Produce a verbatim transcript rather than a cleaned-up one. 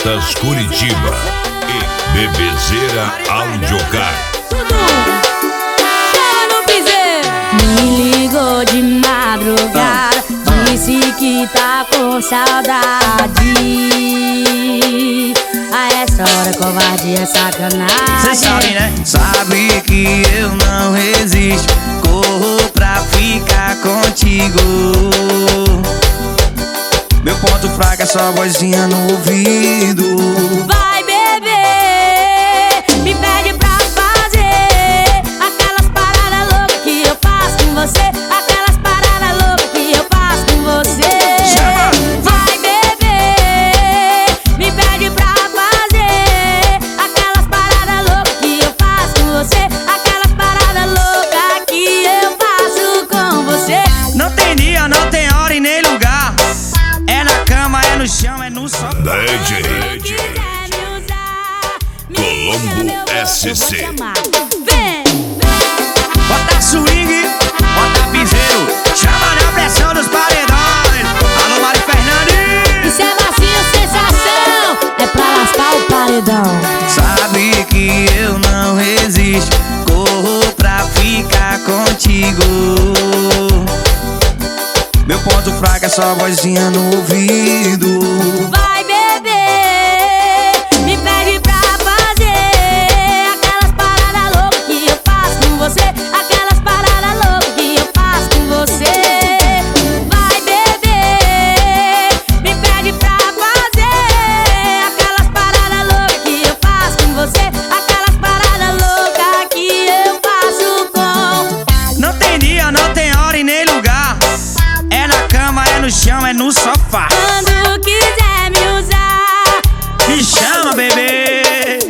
Festas Curitiba e Bebezeira Audiocar. Me ligou de madrugada, disse que tá com saudade. A essa hora covardia é sacanagem. Cê sabe, né? Sabe que eu não resisto, corro pra ficar contigo. Meu ponto fraco é só vozinha no ouvido. Vai beber, me pede pra fazer aquelas paradas loucas que eu faço com você. Aquelas paradas loucas que eu faço com você. Vai beber, me pede pra fazer aquelas paradas loucas que eu faço com você. Aquelas paradas loucas que eu faço com você. Não tem dia, não tem hora e nem lugar. É na cama, é no chão, é no sofá. D J Colombo S C. Vem! Bota swing, bota piseiro, chama na pressão dos paredões. Alô, Mari Fernandes. Isso é macio, sensação, é pra lascar o paredão. Sabe que eu não resisto, corro pra ficar contigo. Meu ponto fraco é só vozinha no ouvido. Vai beber, me pede pra fazer aquelas paradas loucas que eu faço com você. Aquelas paradas loucas que eu faço com você. Vai beber, me pede pra fazer aquelas paradas loucas que eu faço com você. Aquelas paradas loucas que eu faço com. Não tem dia, não tem hora e nem lugar. É na cama, é no chão, é no sofá. Quando quiser me usar, Me chama, bebê.